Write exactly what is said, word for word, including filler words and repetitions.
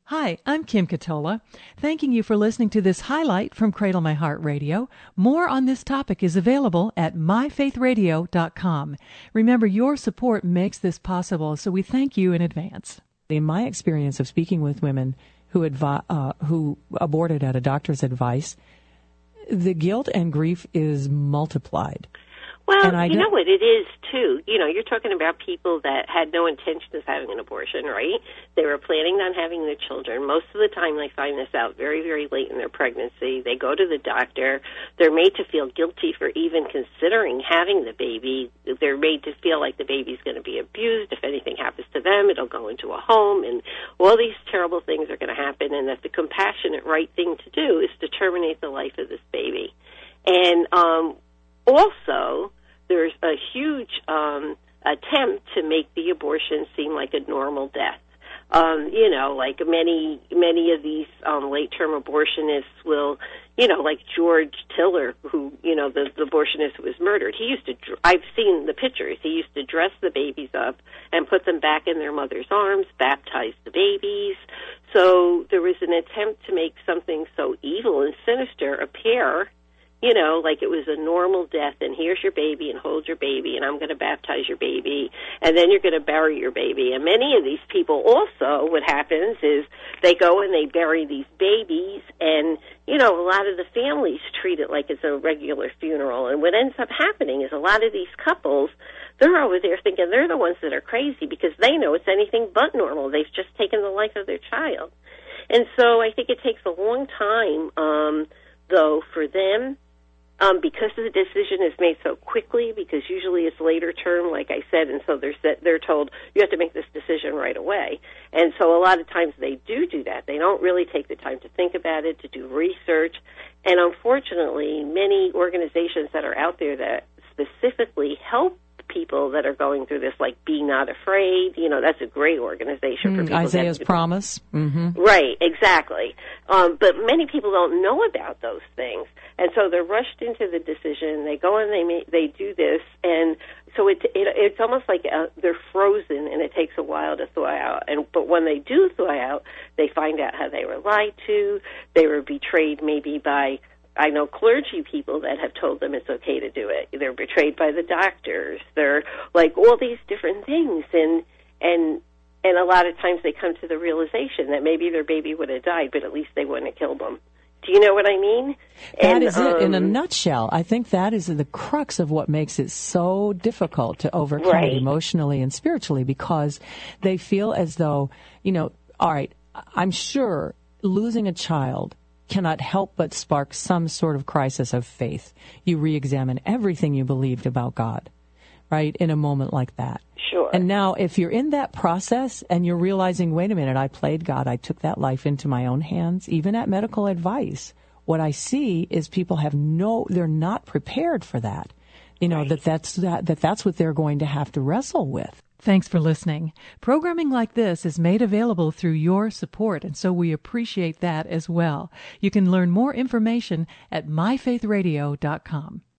Hi, I'm Kim Catola, thanking you for listening to this highlight from Cradle My Heart Radio. More on this topic is available at my faith radio dot com. Remember, your support makes this possible, so we thank you in advance. In my experience of speaking with women who advi- uh, who aborted at a doctor's advice, the guilt and grief is multiplied. Well, you know what it is, too. You know, you're talking about people that had no intention of having an abortion, right? They were planning on having their children. Most of the time they find this out very, very late in their pregnancy. They go to the doctor. They're made to feel guilty for even considering having the baby. They're made to feel like the baby's going to be abused. If anything happens to them, it'll go into a home, and all these terrible things are going to happen, and that the compassionate right thing to do is to terminate the life of this baby. And um, also, there's a huge um, attempt to make the abortion seem like a normal death. Um, you know, like many many of these um, late-term abortionists will, you know, like George Tiller, who, you know, the, the abortionist who was murdered. He used to, I've seen the pictures. He used to dress the babies up and put them back in their mother's arms, baptize the babies. So there was an attempt to make something so evil and sinister appear, you know, like it was a normal death, and here's your baby, and hold your baby, and I'm going to baptize your baby, and then you're going to bury your baby. And many of these people also, what happens is they go and they bury these babies, and, you know, a lot of the families treat it like it's a regular funeral. And what ends up happening is a lot of these couples, they're over there thinking they're the ones that are crazy because they know it's anything but normal. They've just taken the life of their child. And so I think it takes a long time, um, though, for them, Um, because the decision is made so quickly, because usually it's later term, like I said, and so they're set, they're told, you have to make this decision right away. And so a lot of times they do do that. They don't really take the time to think about it, to do research. And unfortunately, many organizations that are out there that specifically help people that are going through this, like Be Not Afraid, you know, that's a great organization mm, for people. Isaiah's Promise. Mm-hmm. Right, exactly. Um, but many people don't know about those things. And so they're rushed into the decision. They go and they may, they do this, and so it, it it's almost like uh, they're frozen, and it takes a while to thaw out. And but when they do thaw out, they find out how they were lied to. They were betrayed, maybe by, I know clergy people that have told them it's okay to do it. They're betrayed by the doctors. They're like all these different things, and and and a lot of times they come to the realization that maybe their baby would have died, but at least they wouldn't have killed them. Do you know what I mean? That and, is it um, in a nutshell. I think that is the crux of what makes it so difficult to overcome right. emotionally and spiritually, because they feel as though, you know, all right, I'm sure losing a child cannot help but spark some sort of crisis of faith. You re-examine everything you believed about God, right, in a moment like that. Sure. And now if you're in that process and you're realizing, wait a minute, I played God, I took that life into my own hands, even at medical advice, what I see is people have no, they're not prepared for that. You know, right. that that's that, that that's what they're going to have to wrestle with. Thanks for listening. Programming like this is made available through your support, and so we appreciate that as well. You can learn more information at my faith radio dot com.